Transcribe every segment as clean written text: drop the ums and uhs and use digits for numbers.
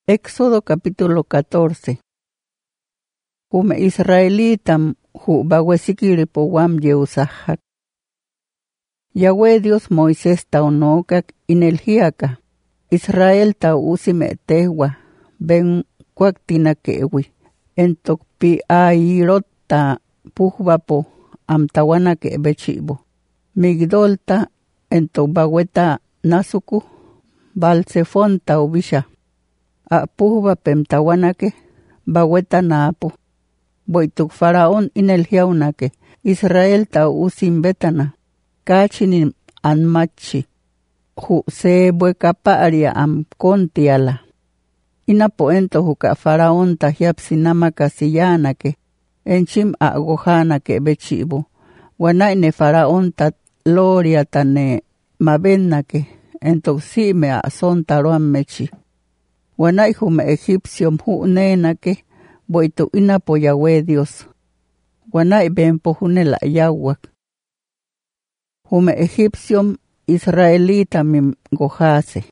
Éxodo capítulo 14. Hume Israelitam hu bawesikiri po wam yeusahak. Yahweh Dios Moisés taunokak inelhiaka. Israel ta usime tehwa ben kwaktina-kewi. Entok pi airota puhwapo amtawana ke bechibo. Migdolta entok baweta nasuku balsefonta ubisha. A puhwa pemtawanake baweta naapo. Boituk faraón inelhiaunake. Israel ta usim betana. Kachinin anmachi. Hu se buekaparia am kontiala. Inapoento huka faraón ta hiapsinama kasiyanake. Enchim a gohanake bechibo. Wanaine faraón ta loria tane mabenake. Entoxime a son taruan mechi. Wanai hume egipciom hu nenake. Boitu inapo Yahweh Dios. Wanai benpo hunela yawak. Hume egipciom israelita mim gojase.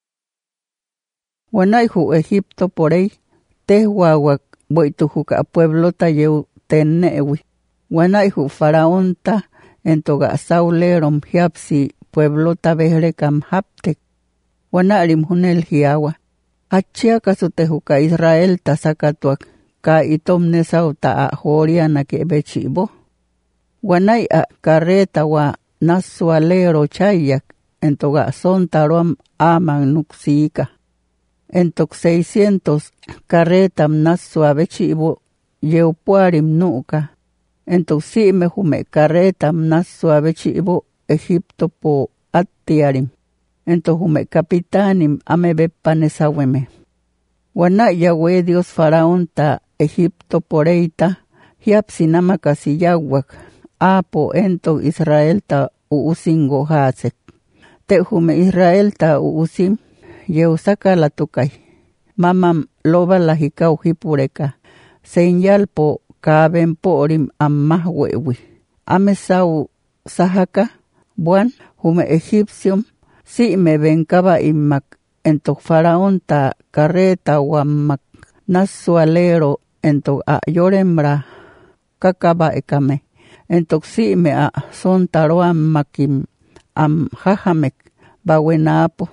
Wanai hu Egipto porei. Tehwawak boitu huka pueblota yeu tenewi. Wanai hu faraonta entoga saulerom hiapsi pueblota behrekam haptek. Wanarim hunel hiawa. Achia kasute huka Israel ta sakatuak. Ka itom nesau ta a horiana ke bechibo. Wanai a kareta wa nasualero chayak. Entoga son tarom aman nuksika. Entok 600 karetam nasua bechibo. Yeupuarim nuka. Entok sime hume karetam nasua bechibo. Egipto po atiarim. Entok hume kapitanim ame bepanesaweme. Wana Yahweh Dios faraón ta Egipto poreita, hiapsinama kasiyawak, apo ento Israel ta uusingo hasek. Te hume Israel ta uusim, yeusaka la tukay. Mamam loba la hikau hipureka, senyal po kaben porim ammahwewi. Amesau sahaka, buan hume egipcium, si me benkaba immak. Entok faraón ta kareta wammak nasualero entok a yorembra kakaba ekame. Entok si me a son taroan makim am jajamek bawenapo.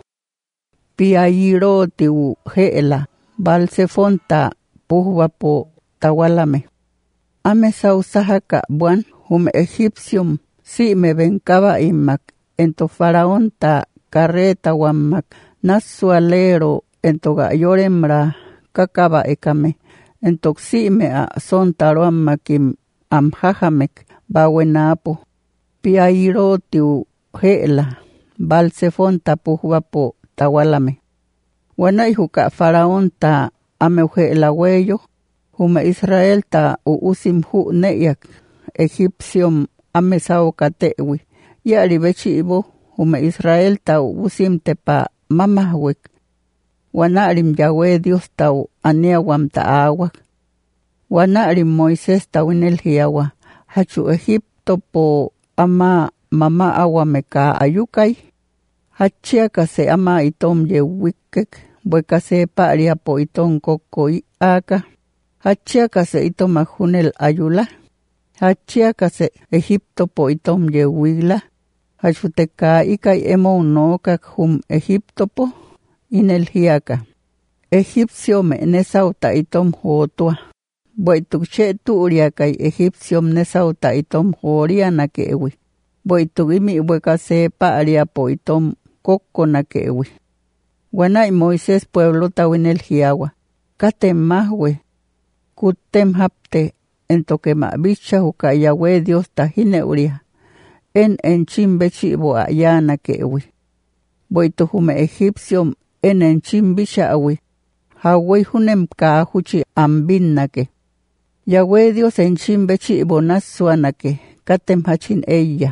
Piayiro tiu heela balsefonta puhwapo tawalame. Ame sausahaka buan hume egipcium si me benkaba immak. Entok faraón ta kareta wammak nasualero entoga yorembra kakaba ekame. Entok sime a son taroan makim amjajamek bawenapo. Piairo tiu heela balsefonta puhwapo tawalame. Wanai huka faraón ta ame heela weyo. Hume Israel ta uusim hu neyak. Egipcium ame sao katewi. Yari bechibo hume Israel ta uusim tepa mamahwek. Wanarim Yahweh Dios tau aniawam taawak. Wanarim Moisés tau inelhiawa. Hachu Egipto po ama mama awameka ayukay. Hachia kase ama itom yewikek. Buekase paria po itom kokoi aka. Hachia kase itom ajunel ayula. Hachia kase Egipto po itom yewigla. Hachuteka ikay emo nokak hum Egipto po inelhiaka. Egipcio me nesauta itom hotua. Boituk che turia kay Egipcio nesauta itom horia na kewi. Boituk imi buekase paria po itom koko na kewi. Wanay Moisés pueblo ta inelhiawa. Katem mahwe. Kutem hapte entoke ma bicha huka Yahweh Dios ta hineuria. En chimbechibo ayana kewi. Boito hume egipcium en chimbisha awi. Hawai hunem ka huchi ambinake. Yahweh Dios en chimbechibo nasuanake. Katem hachin ella.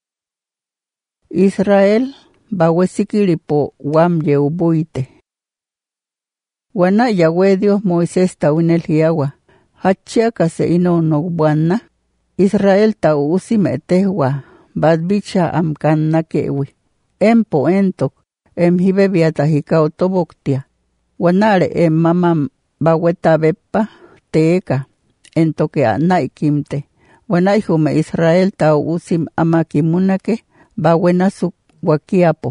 Israel bawesikiripo wam yeubuite. Wana Yahweh Dios Moisés ta inelhiawa. Hachia kase ino nogbuana. Israel ta usime tehwa. Badbicha amkan na kewi. Empo entok. Emhibe biata hikao toboktia. Wanare mamam baweta beppa teeka entoke anaikimte. Wanai hume Israel ta usim amakimunake bawenasuk wakiapo.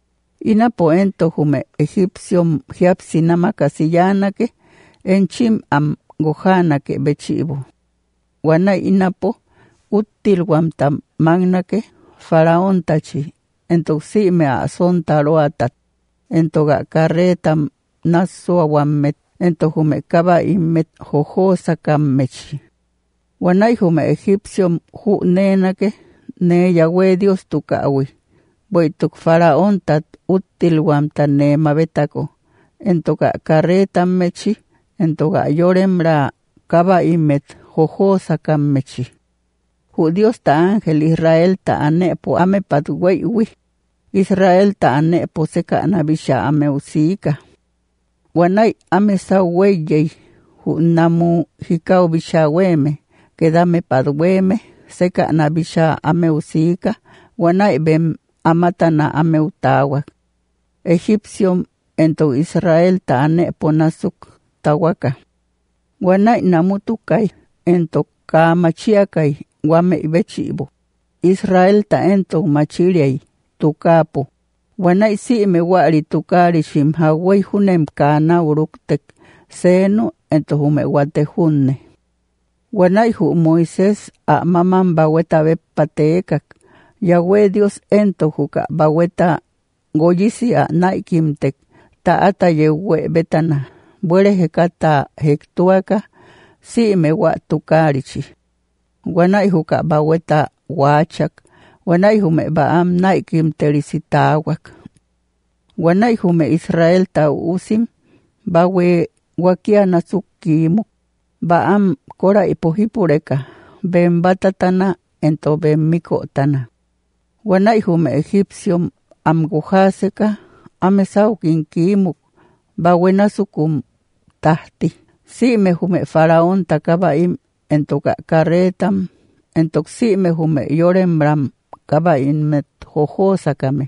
Inapo ento hume egipcio hiapsinamakasillanake enchim am gohanake bechibo. Wanai inapo util wamtam magnake faraón tachi entoxime a son taroatat entoga carretam nasua wammet entohume kaba immet jojosa kammechi. Wanai hume egipcio hu nenake ne Yahweh Dios tukawi. Boituk faraón tat util wamta ne mabetako entoga carretam mechi entoga yoremra kaba immet jojosa kammechi. Hu Dios ta ángel Israel ta anepo ame patweiwi. Israel ta anepo seka anabisha ame usika. Wanai ame saweyei hu namu hikao bisha weme. Kedame padweme seka anabisha ame usika. Wanai bem amatana ame utawak. Egipcio ento Israel ta anepo nasuk tawaka. Wanai namutukai ento kamachiakai. Wame ibechibo. Israel ta ento machiriai tukapo. Wanai si me wari tukari shim hawai hunem kana uruktek seno ento hume wate hunne. Wanai hu Moisés a mamam baweta bepateekak. Yahweh Dios ento huka baweta goyisi a naikimtek ta ata yewe betana. Buere hekata hektuaka si me wa tukarichi. Wanai huka baweta wachak. Wanai hume baam naikim terisitawak. Wanai hume Israel ta usim bawe wakia nasukimuk. Baam kora ipohipureka. Ben batatana ento ben mikotana. Wanai hume egipcio amguhaseka amesaukin kimuk. Bawe nasukum tahti. Si me hume faraón takabaim entoka carretam, entoxime hume yorembram kaba inmet jojosa kame.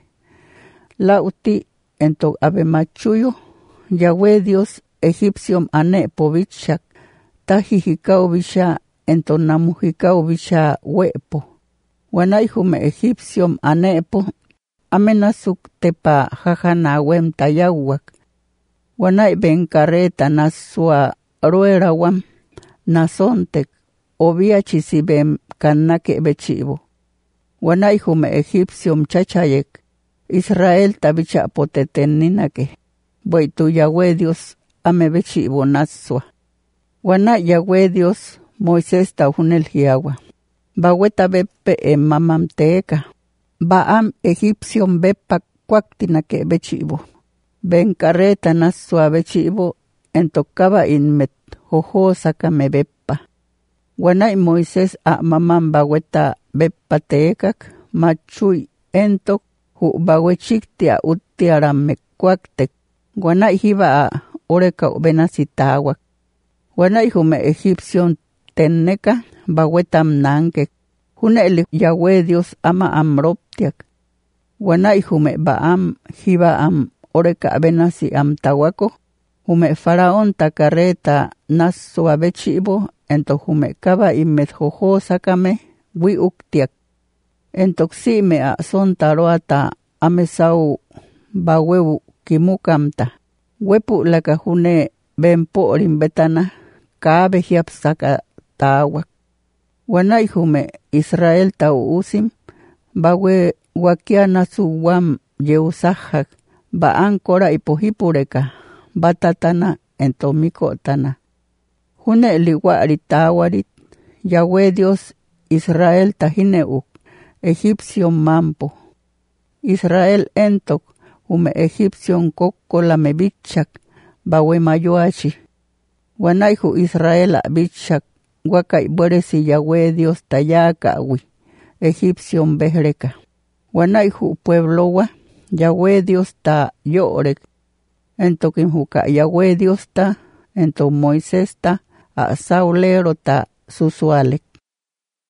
Lauti entok abemachuyo, Yahweh Dios egipcio ane povichak, tahihikao bisha entonamuhikao bisha wepo. Wanai hume egipcio anepo, amenasuk tepa jajanawem tayawak. Wanai ben carreta nasua ruerawam, nasontek. Obia chisibem kanake bechibo. Wanai hume egipcio mchachayek. Israel tabicha poteteninake. Boitu Yahweh Dios ame bechibo nasua. Wanai Yahweh Dios Moisés tahunel hiagua. Baweta beppe mamam teeka. Baam egipcio bepa kwaktinake bechibo. Ben carreta nasua bechibo entokaba inmet jojosa kame beppa. Wanai Moisés a mamam baweta bepateekak machui entok hu bawechiktia utiaramek kwaktek. Wanai hiba a oreka benasitawak. Wanai hume egipcio tenneka bawetam nankek. Huneli Yahweh Dios ama amroptiak. Wanai hume baam hiba am oreka benasi am tawako. Hume faraón takareta nasu abechibo. Ento hume kaba imet jojosa kame wi uktiak. Entoxime a son taroata amesau bawewu kimukamta. Wepu laka hune benpo rimbetana kabe hiapsaka tawak. Wanai hume Israel tau usim bawe wakia nasu wam yeusahak ba ankora ipohipureka batatana entomiko tana. Hune liwari tawarit, Yahweh Dios Israel tahineuk, egipcio mampo. Israel entok, hume egipcio kokko lame bichak, bawe mayoachi. Wanaihu Israel bichak, wakai boresi Yahweh Dios tayaka awi, egipcio behreka. Wanaihu pueblowa, Yahweh Dios ta yorek. Entokin huka Yahweh Dios ta, ento Moisés ta, a saulero ta susualek.